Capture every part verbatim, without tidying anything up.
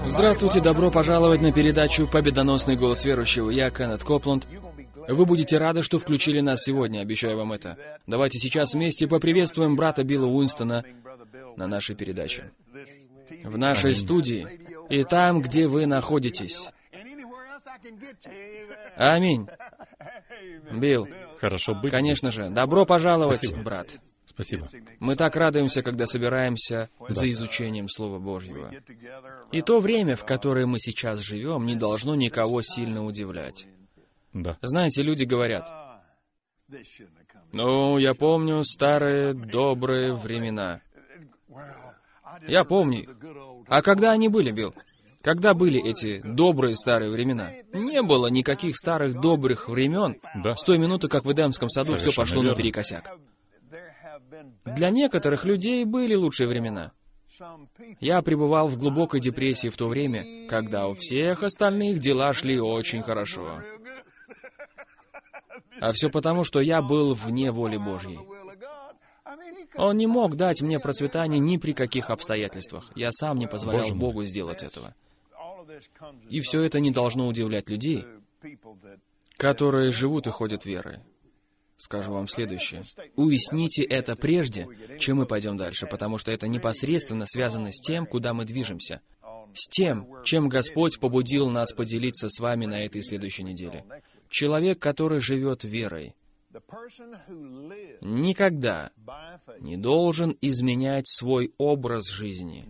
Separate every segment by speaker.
Speaker 1: Здравствуйте, добро пожаловать на передачу «Победоносный голос верующего». Я Кеннет Копланд. Вы будете рады, что включили нас сегодня, обещаю вам это. Давайте сейчас вместе поприветствуем брата Билла Уинстона на нашей передаче. В нашей студии и там, где вы находитесь. Аминь. Билл.
Speaker 2: Хорошо быть.
Speaker 1: Конечно же. Добро пожаловать,
Speaker 2: Спасибо.
Speaker 1: брат.
Speaker 2: Спасибо.
Speaker 1: Мы так радуемся, когда собираемся за изучением Слова Божьего. И то время, в которое мы сейчас живем, не должно никого сильно удивлять.
Speaker 2: Да.
Speaker 1: Знаете, люди говорят: «Ну, я помню старые добрые времена». Я помню их. А когда они были, Билл? Когда были эти добрые старые времена? Не было никаких старых добрых времен
Speaker 2: Да.
Speaker 1: с той минуты, как в Эдемском саду все
Speaker 2: Совершенно
Speaker 1: пошло
Speaker 2: верно.
Speaker 1: наперекосяк. Для некоторых людей были лучшие времена. Я пребывал в глубокой депрессии в то время, когда у всех остальных дела шли очень хорошо. А все потому, что я был вне воли Божьей. Он не мог дать мне процветание ни при каких обстоятельствах. Я сам не позволял
Speaker 2: Боже мой.
Speaker 1: Богу сделать этого. И все это не должно удивлять людей, которые живут и ходят верой. Скажу вам следующее. Уясните это прежде, чем мы пойдем дальше, потому что это непосредственно связано с тем, куда мы движемся, с тем, чем Господь побудил нас поделиться с вами на этой следующей неделе. Человек, который живет верой, никогда не должен изменять свой образ жизни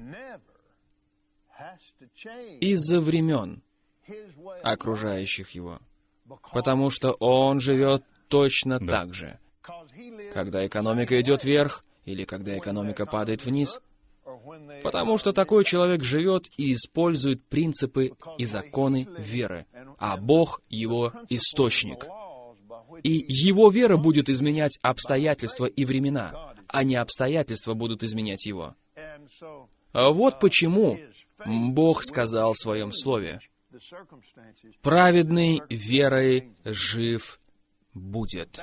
Speaker 1: из-за времен, окружающих его, потому что он живет точно
Speaker 2: Да.
Speaker 1: так же. Когда экономика идет вверх, или когда экономика падает вниз, потому что такой человек живет и использует принципы и законы веры, а Бог — его источник. И его вера будет изменять обстоятельства и времена, а не обстоятельства будут изменять его. А вот почему Бог сказал в Своем Слове: «Праведный верой жив будет».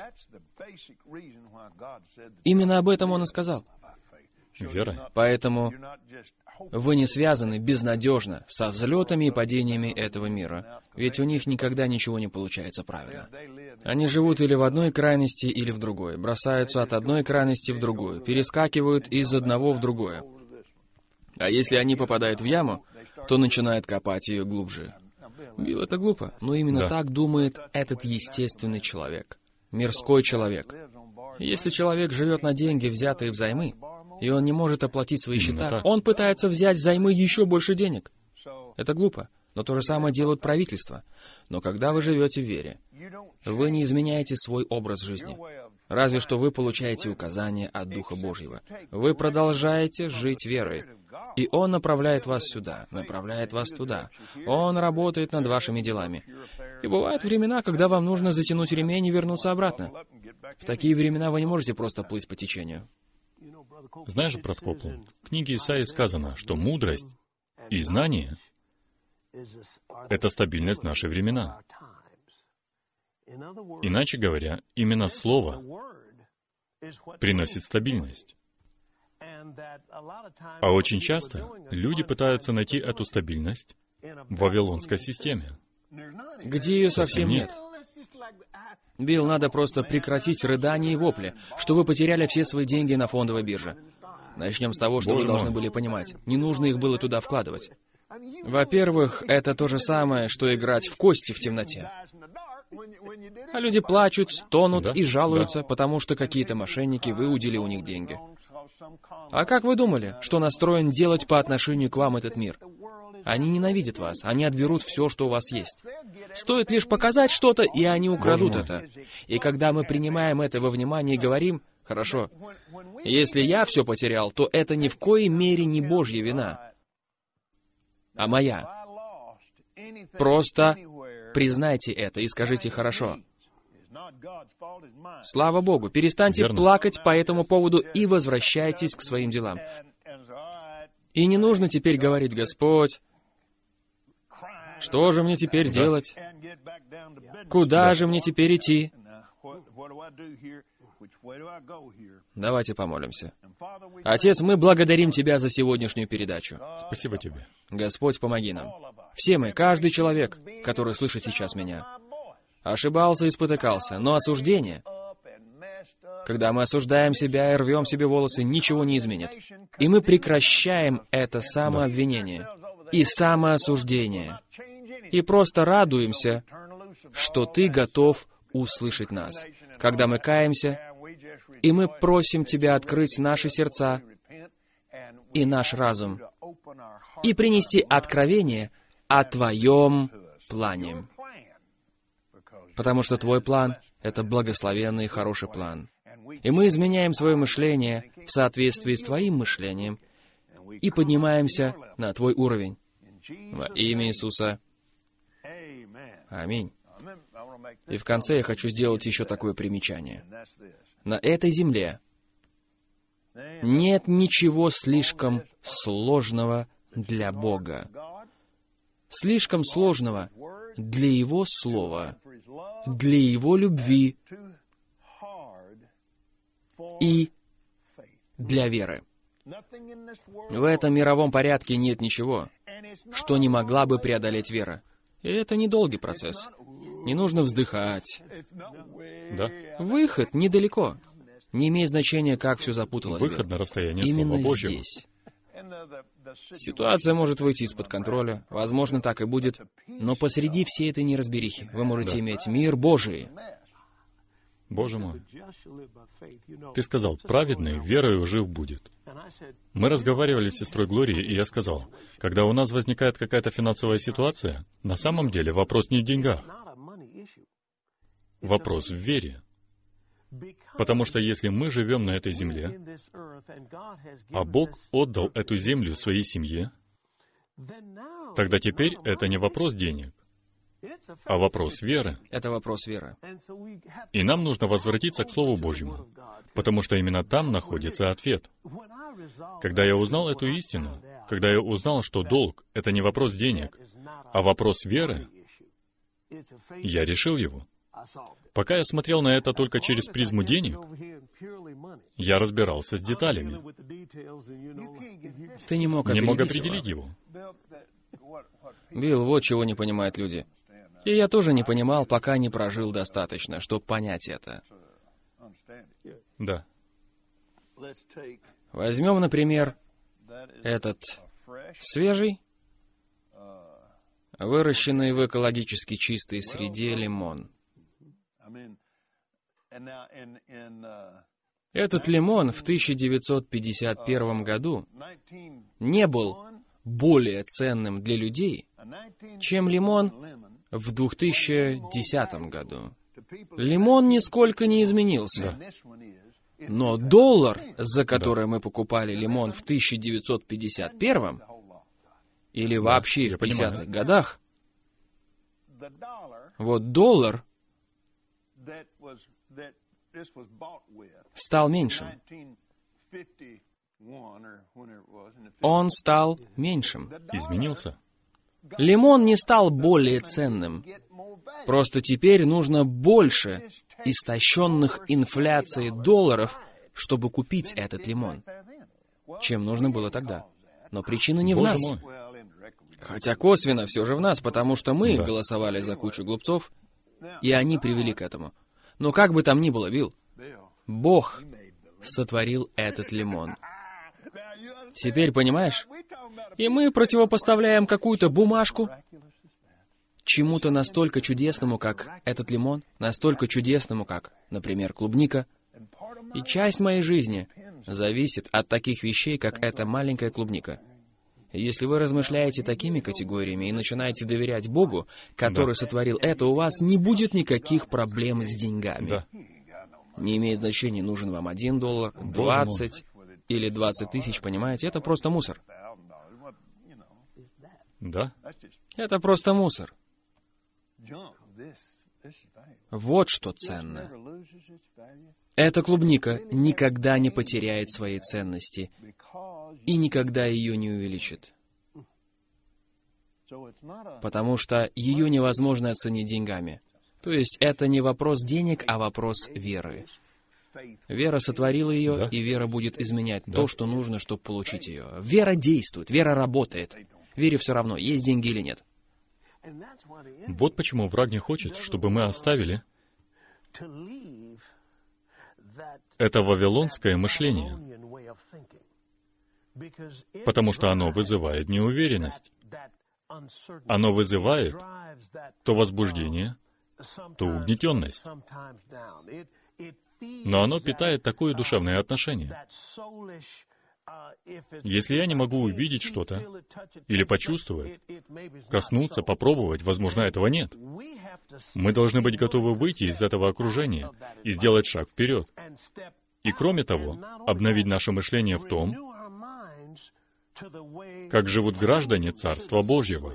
Speaker 1: Именно об этом Он и сказал.
Speaker 2: Вера.
Speaker 1: Поэтому вы не связаны безнадежно со взлетами и падениями этого мира, ведь у них никогда ничего не получается правильно. Они живут или в одной крайности, или в другой, бросаются от одной крайности в другую, перескакивают из одного в другое. А если они попадают в яму, то начинают копать ее глубже. Билл, это глупо, но именно
Speaker 2: Да.
Speaker 1: так думает этот естественный человек, мирской человек. Если человек живет на деньги, взятые взаймы, и он не может оплатить свои
Speaker 2: Именно
Speaker 1: счета,
Speaker 2: так.
Speaker 1: он пытается взять взаймы еще больше денег. Это глупо, но то же самое делают правительства. Но когда вы живете в вере, вы не изменяете свой образ жизни. Разве что вы получаете указания от Духа Божьего. Вы продолжаете жить верой. И Он направляет вас сюда, направляет вас туда. Он работает над вашими делами. И бывают времена, когда вам нужно затянуть ремень и вернуться обратно. В такие времена вы не можете просто плыть по течению.
Speaker 2: Знаешь, брат Копланд, в книге Исаии сказано, что мудрость и знание — это стабильность в наши времена. Иначе говоря, именно Слово приносит стабильность. А очень часто люди пытаются найти эту стабильность в вавилонской системе.
Speaker 1: Где ее совсем
Speaker 2: Совсем
Speaker 1: нет.
Speaker 2: нет.
Speaker 1: Билл, надо просто прекратить рыдания и вопли, что вы потеряли все свои деньги на фондовой бирже. Начнем с того, что
Speaker 2: Боже
Speaker 1: вы должны
Speaker 2: мой.
Speaker 1: были понимать. Не нужно их было туда вкладывать. Во-первых, это то же самое, что играть в кости в темноте. А люди плачут, стонут
Speaker 2: Да,
Speaker 1: и жалуются,
Speaker 2: да.
Speaker 1: потому что какие-то мошенники выудили у них деньги. А как вы думали, что настроен делать по отношению к вам этот мир? Они ненавидят вас, они отберут все, что у вас есть. Стоит лишь показать что-то, и они украдут
Speaker 2: Боже
Speaker 1: это. И когда мы принимаем это во внимание и говорим: «Хорошо, если я все потерял, то это ни в коей мере не Божья вина, а моя». Просто признайте это и скажите: «Хорошо». Слава Богу, перестаньте
Speaker 2: Верно.
Speaker 1: плакать по этому поводу и возвращайтесь к своим делам. И не нужно теперь говорить: «Господь, что же мне теперь
Speaker 2: Да.
Speaker 1: делать? Куда
Speaker 2: Да.
Speaker 1: же мне теперь идти?» Давайте помолимся. Отец, мы благодарим Тебя за сегодняшнюю передачу.
Speaker 2: Спасибо Тебе.
Speaker 1: Господь, помоги нам. Все мы, каждый человек, который слышит сейчас меня, ошибался и спотыкался, но осуждение, когда мы осуждаем себя и рвем себе волосы, ничего не изменит. И мы прекращаем это самообвинение и самоосуждение. И просто радуемся, что Ты готов услышать нас. Когда мы каемся, и мы просим Тебя открыть наши сердца и наш разум, и принести откровение о Твоем плане. Потому что Твой план — это благословенный и хороший план. И мы изменяем свое мышление в соответствии с Твоим мышлением и поднимаемся на Твой уровень. Во имя Иисуса. Аминь. И в конце я хочу сделать еще такое примечание. На этой земле нет ничего слишком сложного для Бога. Слишком сложного для Его Слова, для Его любви и для веры. В этом мировом порядке нет ничего, что не могла бы преодолеть вера. И это недолгий процесс. Не нужно вздыхать.
Speaker 2: Да.
Speaker 1: Выход недалеко. Не имеет значения, как все запуталось.
Speaker 2: Выход на расстояние
Speaker 1: Именно
Speaker 2: Слова Божьего.
Speaker 1: здесь. Ситуация может выйти из-под контроля. Возможно, так и будет. Но посреди всей этой неразберихи вы можете
Speaker 2: Да.
Speaker 1: иметь мир Божий.
Speaker 2: Боже мой. Ты сказал, праведный верою жив будет. Мы разговаривали с сестрой Глорией, и я сказал, когда у нас возникает какая-то финансовая ситуация, на самом деле вопрос не в деньгах. Вопрос в вере. Потому что если мы живем на этой земле, а Бог отдал эту землю своей семье, тогда теперь это не вопрос денег, а вопрос веры.
Speaker 1: Это вопрос веры.
Speaker 2: И нам нужно возвратиться к Слову Божьему, потому что именно там находится ответ. Когда я узнал эту истину, когда я узнал, что долг — это не вопрос денег, а вопрос веры, я решил его. Пока я смотрел на это только через призму денег, я разбирался с деталями.
Speaker 1: Ты не мог
Speaker 2: Не
Speaker 1: определить
Speaker 2: мог
Speaker 1: его.
Speaker 2: определить его.
Speaker 1: Билл, вот чего не понимают люди. И я тоже не понимал, пока не прожил достаточно, чтобы понять это.
Speaker 2: Да.
Speaker 1: Возьмем, например, этот свежий, выращенный в экологически чистой среде лимон. Этот лимон в тысяча девятьсот пятьдесят первом году не был более ценным для людей, чем лимон в две тысячи десятом году. Лимон нисколько не изменился. Но доллар, за который мы покупали лимон в тысяча девятьсот пятьдесят первом, или вообще
Speaker 2: я
Speaker 1: в пятидесятых
Speaker 2: понимаю.
Speaker 1: годах, вот доллар стал меньшим. Он стал меньшим.
Speaker 2: Изменился.
Speaker 1: Лимон не стал более ценным. Просто теперь нужно больше истощенных инфляцией долларов, чтобы купить этот лимон, чем нужно было тогда. Но причина не в
Speaker 2: Боже
Speaker 1: нас.
Speaker 2: мой.
Speaker 1: Хотя косвенно все же в нас, потому что мы
Speaker 2: Да.
Speaker 1: голосовали за кучу глупцов, и они привели к этому. Но как бы там ни было, Билл, Бог сотворил этот лимон. Теперь понимаешь? И мы противопоставляем какую-то бумажку чему-то настолько чудесному, как этот лимон, настолько чудесному, как, например, клубника. И часть моей жизни зависит от таких вещей, как эта маленькая клубника. Если вы размышляете такими категориями и начинаете доверять Богу, который
Speaker 2: Да.
Speaker 1: сотворил это, у вас не будет никаких проблем с деньгами.
Speaker 2: Да.
Speaker 1: Не имеет значения, нужен вам один доллар, двадцать или двадцать тысяч, понимаете? Это просто мусор.
Speaker 2: Да.
Speaker 1: Это просто мусор. Вот что ценно. Эта клубника никогда не потеряет своей ценности и никогда ее не увеличит. Потому что ее невозможно оценить деньгами. То есть это не вопрос денег, а вопрос веры. Вера сотворила ее,
Speaker 2: Да.
Speaker 1: и вера будет изменять
Speaker 2: Да.
Speaker 1: то, что нужно, чтобы получить ее. Вера действует, вера работает. Вере все равно, есть деньги или нет.
Speaker 2: Вот почему враг не хочет, чтобы мы оставили это вавилонское мышление, потому что оно вызывает неуверенность. Оно вызывает то возбуждение, то угнетенность. Но оно питает такое душевное отношение. Если я не могу увидеть что-то, или почувствовать, коснуться, попробовать, возможно, этого нет. Мы должны быть готовы выйти из этого окружения и сделать шаг вперед. И кроме того, обновить наше мышление в том, как живут граждане Царства Божьего.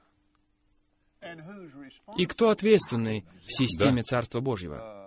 Speaker 1: И кто ответственный в системе
Speaker 2: Да.
Speaker 1: Царства Божьего?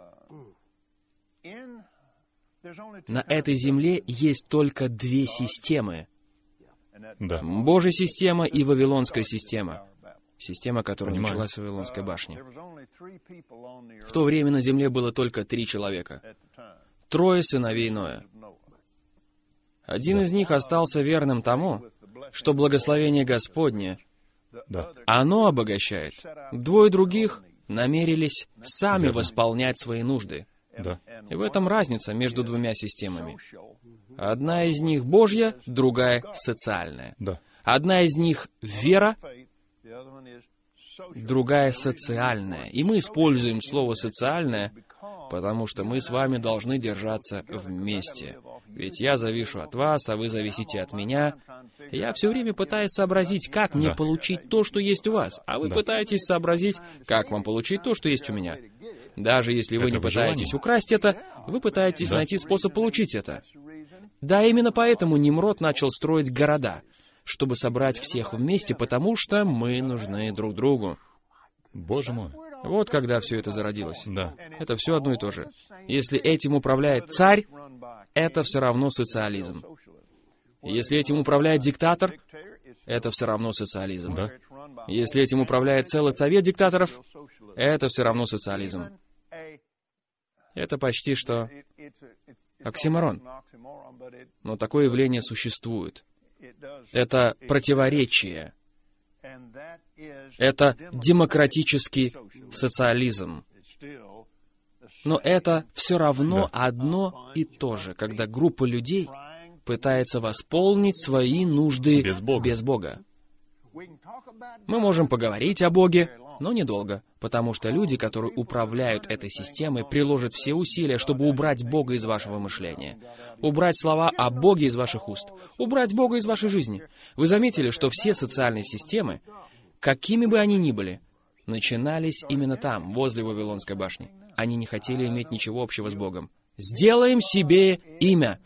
Speaker 1: На этой земле есть только две системы.
Speaker 2: Да.
Speaker 1: Божья система и Вавилонская система. Система, которая
Speaker 2: Понимаю.
Speaker 1: началась с Вавилонской башни. В то время на земле было только три человека. Трое сыновей Ноя. Один
Speaker 2: Да.
Speaker 1: из них остался верным тому, что благословение Господне,
Speaker 2: Да.
Speaker 1: оно обогащает. Двое других намерились сами
Speaker 2: Верно.
Speaker 1: восполнять свои нужды.
Speaker 2: Да.
Speaker 1: И в этом разница между двумя системами. Одна из них Божья, другая социальная.
Speaker 2: Да.
Speaker 1: Одна из них вера, другая социальная. И мы используем слово «социальное», потому что мы с вами должны держаться вместе. Ведь я завишу от вас, а вы зависите от меня. Я все время пытаюсь сообразить, как мне
Speaker 2: Да.
Speaker 1: получить то, что есть у вас, а вы
Speaker 2: Да.
Speaker 1: пытаетесь сообразить, как вам получить то, что есть у меня. Даже если вы
Speaker 2: Это
Speaker 1: не пытаетесь
Speaker 2: выживание.
Speaker 1: украсть это, вы пытаетесь
Speaker 2: Да.
Speaker 1: найти способ получить это. Да, именно поэтому Nimrod начал строить города, чтобы собрать всех вместе, потому что мы нужны друг другу.
Speaker 2: Боже мой.
Speaker 1: Вот когда все это зародилось.
Speaker 2: Да.
Speaker 1: Это все одно и то же. Если этим управляет царь, это все равно социализм. Если этим управляет диктатор, это все равно социализм.
Speaker 2: Да.
Speaker 1: Если этим управляет целый совет диктаторов, это все равно социализм. Это почти что оксиморон. Но такое явление существует. Это противоречие. Это демократический социализм. Но это все равно
Speaker 2: Да.
Speaker 1: одно и то же, когда группа людей пытается восполнить свои нужды
Speaker 2: Без Бога.
Speaker 1: без Бога. Мы можем поговорить о Боге, но недолго, потому что люди, которые управляют этой системой, приложат все усилия, чтобы убрать Бога из вашего мышления, убрать слова о Боге из ваших уст, убрать Бога из вашей жизни. Вы заметили, что все социальные системы, какими бы они ни были, начинались именно там, возле Вавилонской башни. Они не хотели иметь ничего общего с Богом. «Сделаем себе имя».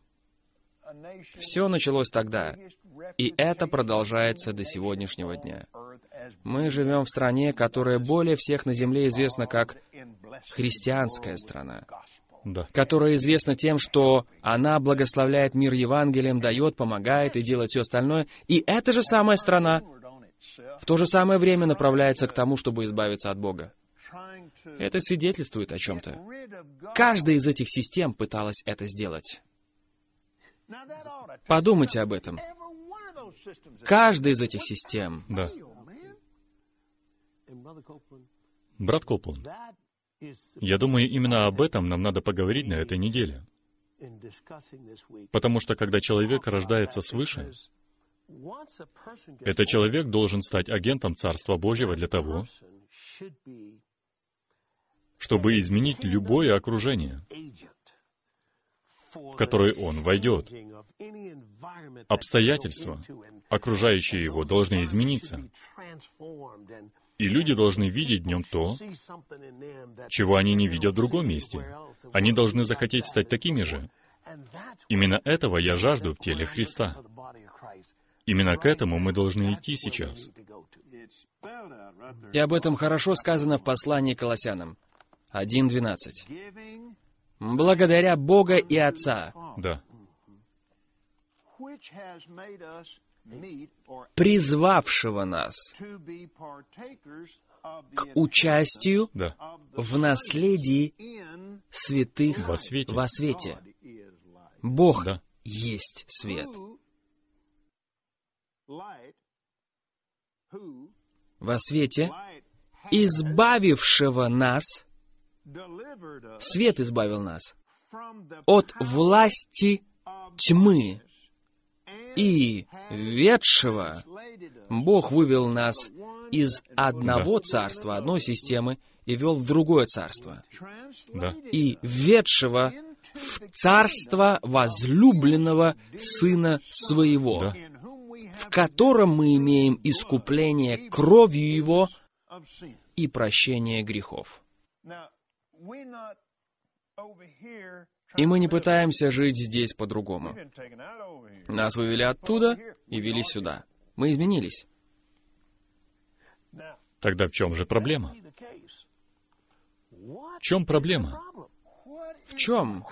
Speaker 1: Все началось тогда, и это продолжается до сегодняшнего дня. Мы живем в стране, которая более всех на земле известна как христианская страна,
Speaker 2: Да.
Speaker 1: которая известна тем, что она благословляет мир Евангелием, дает, помогает и делает все остальное. И эта же самая страна в то же самое время направляется к тому, чтобы избавиться от Бога. Это свидетельствует о чем-то. Каждая из этих систем пыталась это сделать. Подумайте об этом. Каждая из этих систем.
Speaker 2: Да. Брат Копланд, я думаю, именно об этом нам надо поговорить на этой неделе. Потому что когда человек рождается свыше, этот человек должен стать агентом Царства Божьего для того, чтобы изменить любое окружение, в которое он войдет. Обстоятельства, окружающие его, должны измениться. И люди должны видеть в нем то, чего они не видят в другом месте. Они должны захотеть стать такими же. Именно этого я жажду в теле Христа. Именно к этому мы должны идти сейчас.
Speaker 1: И об этом хорошо сказано в послании к Колоссянам один двенадцать. «Благодаря Бога и Отца,
Speaker 2: Да.
Speaker 1: призвавшего нас к участию
Speaker 2: Да.
Speaker 1: в наследии святых
Speaker 2: во свете.
Speaker 1: во свете. Бог
Speaker 2: Да.
Speaker 1: есть свет. Во свете, избавившего нас, свет избавил нас от власти тьмы и ведшего, Бог вывел нас из одного царства, одной системы, и вел в другое царство.
Speaker 2: Да.
Speaker 1: И ведшего в царство возлюбленного Сына Своего,
Speaker 2: Да.
Speaker 1: в котором мы имеем искупление кровью Его и прощение грехов. И мы не пытаемся жить здесь по-другому. Нас вывели оттуда и вели сюда. Мы изменились.
Speaker 2: Тогда в чем же проблема? В чем проблема?
Speaker 1: В чем?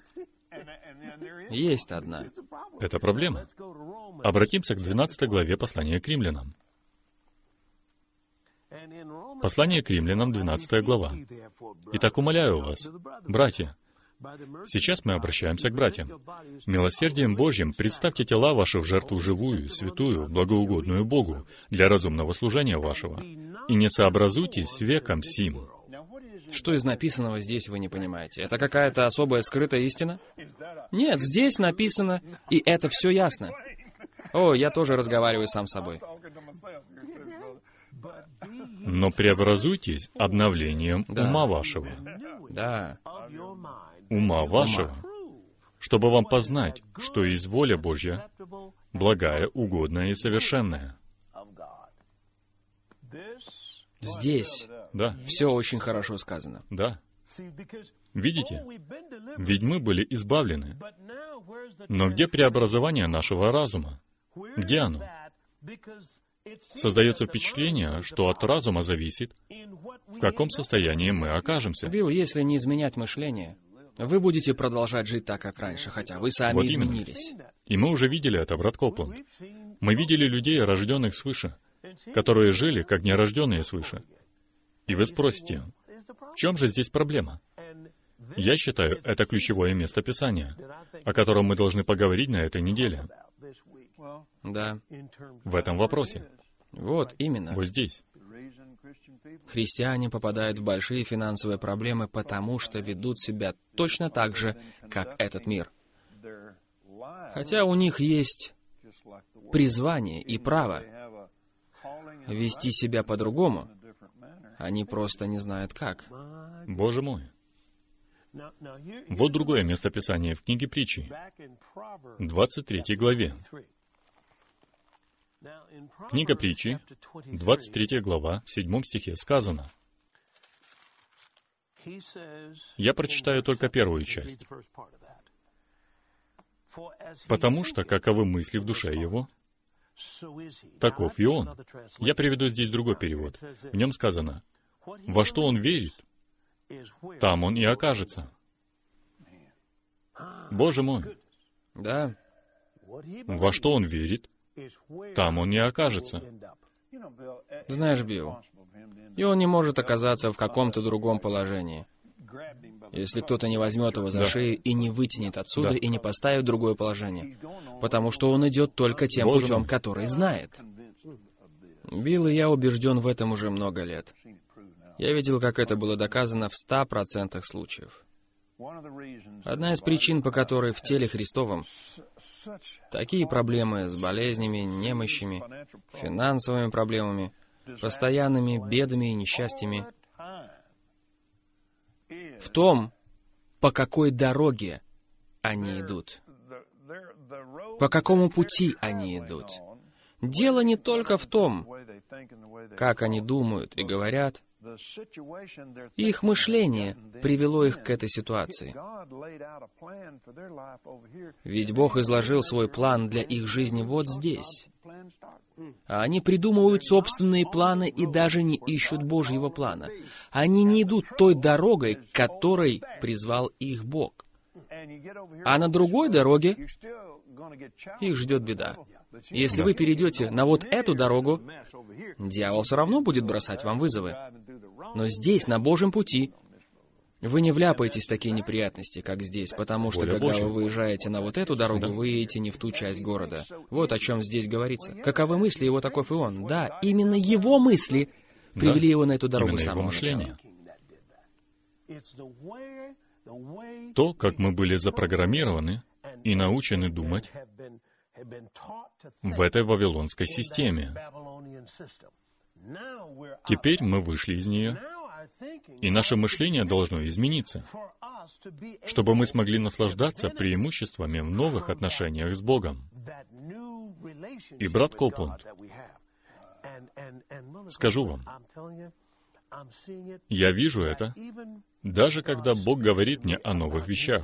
Speaker 1: Есть одна.
Speaker 2: Это проблема. Обратимся к двенадцатой главе послания к римлянам. Послание к римлянам, двенадцатая глава. «Итак, умоляю вас, братья». Сейчас мы обращаемся к братьям. «Милосердием Божьим представьте тела ваши в жертву живую, святую, благоугодную Богу, для разумного служения вашего. И не сообразуйтесь с веком сим».
Speaker 1: Что из написанного здесь вы не понимаете? Это какая-то особая скрытая истина? Нет, здесь написано, и это все ясно. О, я тоже разговариваю сам с собой.
Speaker 2: «Но преобразуйтесь обновлением
Speaker 1: Да.
Speaker 2: ума вашего».
Speaker 1: Да.
Speaker 2: Ума вашего, чтобы вам познать, что есть воля Божья, благая, угодная и совершенная.
Speaker 1: Здесь
Speaker 2: Да,
Speaker 1: все очень хорошо сказано.
Speaker 2: да. Видите? Ведь мы были избавлены. Но где преобразование нашего разума? Где оно? Создается впечатление, что от разума зависит, в каком состоянии мы окажемся.
Speaker 1: Билл, если не изменять мышление, вы будете продолжать жить так, как раньше, хотя вы сами
Speaker 2: Вот именно.
Speaker 1: изменились.
Speaker 2: И мы уже видели это, брат Копланд. Мы видели людей, рожденных свыше, которые жили, как нерожденные свыше. И вы спросите, в чем же здесь проблема? Я считаю, это ключевое место Писания, о котором мы должны поговорить на этой неделе.
Speaker 1: Да.
Speaker 2: В этом вопросе.
Speaker 1: Вот именно.
Speaker 2: Вот здесь.
Speaker 1: Христиане попадают в большие финансовые проблемы, потому что ведут себя точно так же, как этот мир. Хотя у них есть призвание и право вести себя по-другому, они просто не знают как.
Speaker 2: Боже мой. Вот другое место Писания в книге Притчи, двадцать третьей главе. Книга Притчи, двадцать третья глава, в седьмом стихе сказано. Я прочитаю только первую часть. «Потому что, каковы мысли в душе его, таков и он». Я приведу здесь другой перевод. В нем сказано, «Во что он верит, там он и окажется». Боже мой!
Speaker 1: Да.
Speaker 2: Во что он верит, там он и окажется.
Speaker 1: Знаешь, Билл, и он не может оказаться в каком-то другом положении, если кто-то не возьмет его за
Speaker 2: Да.
Speaker 1: шею и не вытянет отсюда
Speaker 2: Да.
Speaker 1: и не поставит в другое положение, потому что он идет только тем
Speaker 2: Боже
Speaker 1: путем,
Speaker 2: мой.
Speaker 1: который знает. Билл и я убежден в этом уже много лет. Я видел, как это было доказано в ста процентах случаев. Одна из причин, по которой в теле Христовом такие проблемы с болезнями, немощами, финансовыми проблемами, постоянными бедами и несчастьями, в том, по какой дороге они идут, по какому пути они идут. Дело не только в том, как они думают и говорят. Их мышление привело их к этой ситуации. Ведь Бог изложил свой план для их жизни вот здесь. А они придумывают собственные планы и даже не ищут Божьего плана. Они не идут той дорогой, к которой призвал их Бог. А на другой дороге их ждет беда. Если вы перейдете на вот эту дорогу, дьявол все равно будет бросать вам вызовы. Но здесь, на Божьем пути, Вы не вляпаетесь в такие неприятности, как здесь, потому что,
Speaker 2: Воля
Speaker 1: когда
Speaker 2: Божья.
Speaker 1: вы выезжаете на вот эту дорогу,
Speaker 2: Да.
Speaker 1: вы едете не в ту часть города. Вот о чем здесь говорится. Каковы мысли его, таков и он. Да, именно его мысли привели
Speaker 2: Да.
Speaker 1: его на эту дорогу
Speaker 2: Именно
Speaker 1: с
Speaker 2: его
Speaker 1: самого
Speaker 2: мышление.
Speaker 1: начала.
Speaker 2: То, как мы были запрограммированы и научены думать в этой вавилонской системе. Теперь мы вышли из нее, и наше мышление должно измениться, чтобы мы смогли наслаждаться преимуществами в новых отношениях с Богом. И, брат Копланд, скажу вам, я вижу это, даже когда Бог говорит мне о новых вещах.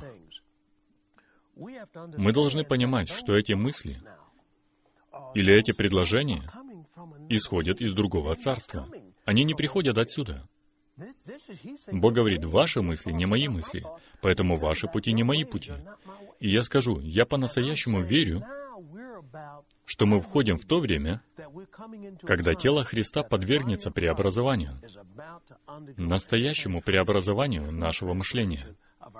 Speaker 2: Мы должны понимать, что эти мысли или эти предложения исходят из другого царства. Они не приходят отсюда. Бог говорит, ваши мысли не мои мысли, поэтому ваши пути не мои пути. И я скажу, я по-настоящему верю, что мы входим в то время, когда тело Христа подвергнется преобразованию, настоящему преобразованию нашего мышления.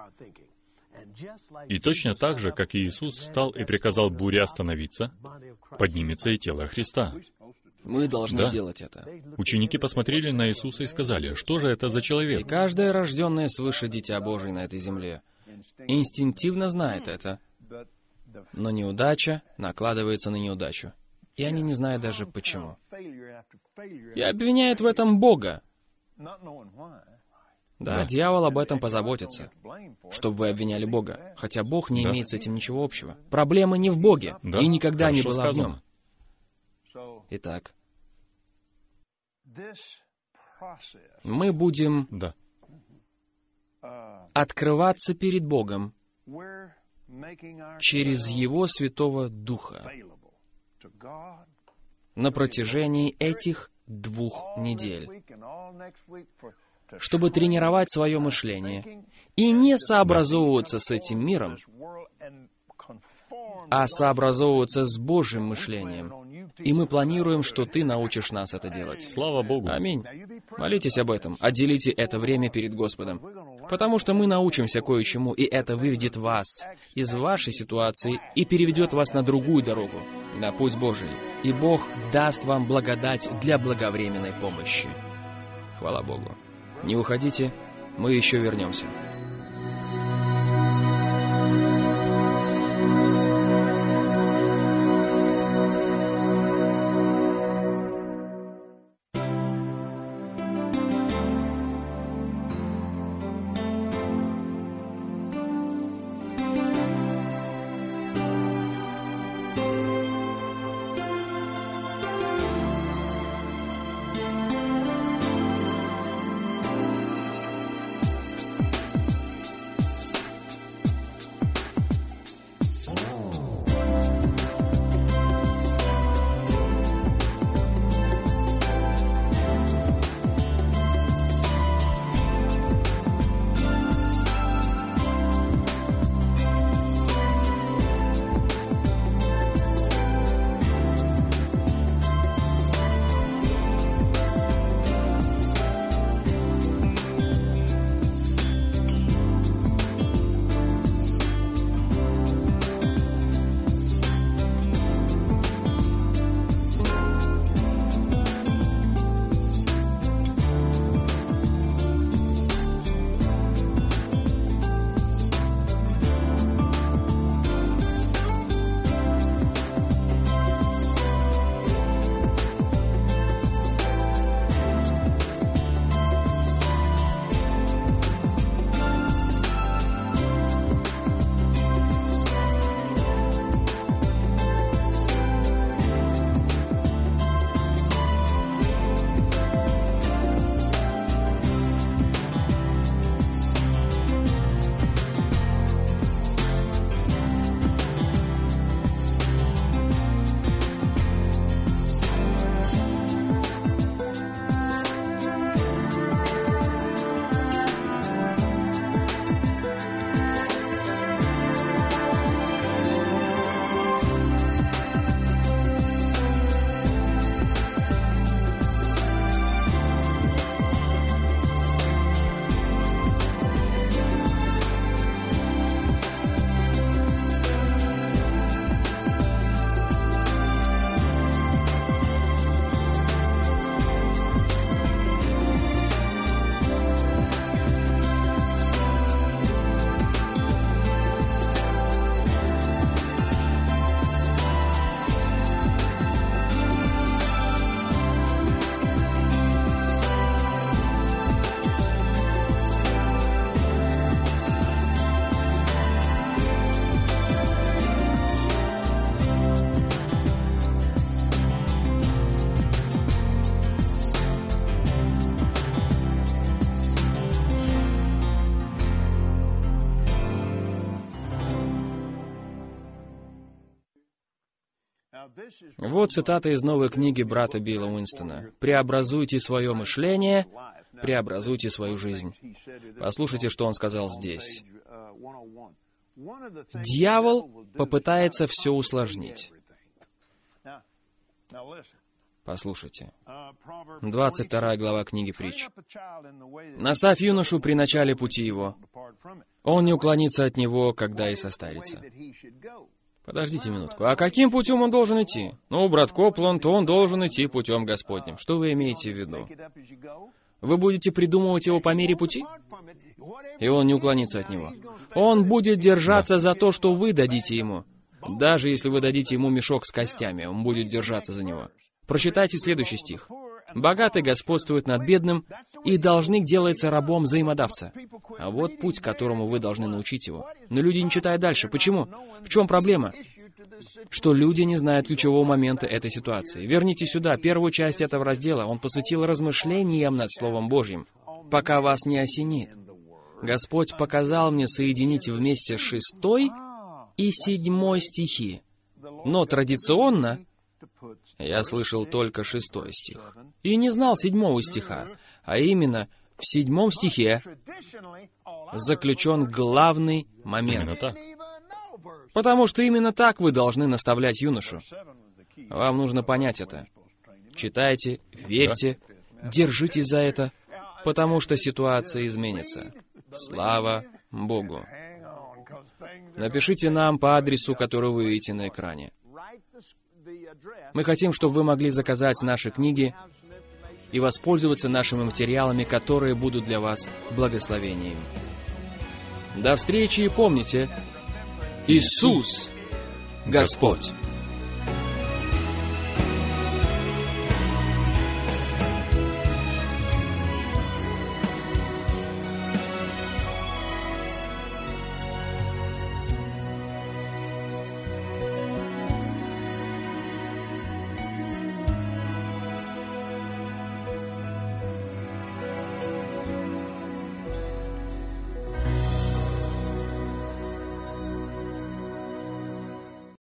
Speaker 2: И точно так же, как Иисус встал и приказал буре остановиться, поднимется и тело Христа.
Speaker 1: Мы должны
Speaker 2: Да.
Speaker 1: сделать это.
Speaker 2: Ученики посмотрели на Иисуса и сказали, что же это за
Speaker 1: И
Speaker 2: человек?
Speaker 1: каждое рожденное свыше Дитя Божие на этой земле инстинктивно знает это, но неудача накладывается на неудачу. И они не знают даже почему. И обвиняют в этом Бога. Да,
Speaker 2: Да.
Speaker 1: дьявол об этом позаботится, чтобы вы обвиняли Бога, хотя Бог не
Speaker 2: Да.
Speaker 1: имеет с этим ничего общего. Проблема не в Боге,
Speaker 2: Да,
Speaker 1: и никогда не
Speaker 2: хорошо
Speaker 1: была в
Speaker 2: сказано.
Speaker 1: нем. Итак, мы будем
Speaker 2: Да.
Speaker 1: открываться перед Богом через Его Святого Духа на протяжении этих двух недель, чтобы тренировать свое мышление и не сообразовываться с этим миром, а сообразовываться с Божьим мышлением. И мы планируем, что Ты научишь нас это делать.
Speaker 2: Слава Богу.
Speaker 1: Аминь. Молитесь об этом. Отделите это время перед Господом. Потому что мы научимся кое-чему, и это выведет вас из вашей ситуации и переведет вас на другую дорогу, на путь Божий. И Бог даст вам благодать для благовременной помощи. Хвала Богу. Не уходите, мы еще вернемся. Вот цитата из новой книги брата Билла Уинстона. «Преобразуйте свое мышление, преобразуйте свою жизнь». Послушайте, что он сказал здесь. Дьявол попытается все усложнить. Послушайте. двадцать вторая глава книги Притч. «Наставь юношу при начале пути его. Он не уклонится от него, когда и состарится». Подождите минутку. А каким путем он должен идти? Ну, брат Копланд, он должен идти путем Господним. Что вы имеете в виду? Вы будете придумывать его по мере пути? И он не уклонится от него. Он будет держаться за то, что вы дадите ему. Даже если вы дадите ему мешок с костями, он будет держаться за него. Прочитайте следующий стих. «Богатый господствует над бедным, и должник делается рабом взаимодавца». А вот путь, которому вы должны научить его. Но люди не читают дальше. Почему? В чем проблема? Что люди не знают ключевого момента этой ситуации. Верните сюда первую часть этого раздела. Он посвятил размышлениям над Словом Божьим, пока вас не осенит. Господь показал мне соединить вместе шестой и седьмой стихи. Но традиционно я слышал только шестой стих. И не знал седьмого стиха. А именно, в седьмом стихе заключен главный момент. Потому что именно так вы должны наставлять юношу. Вам нужно понять это. Читайте, верьте, держитесь за это, потому что ситуация изменится. Слава Богу. Напишите нам по адресу, который вы видите на экране. Мы хотим, чтобы вы могли заказать наши книги и воспользоваться нашими материалами, которые будут для вас благословением. До встречи и помните, Иисус Господь!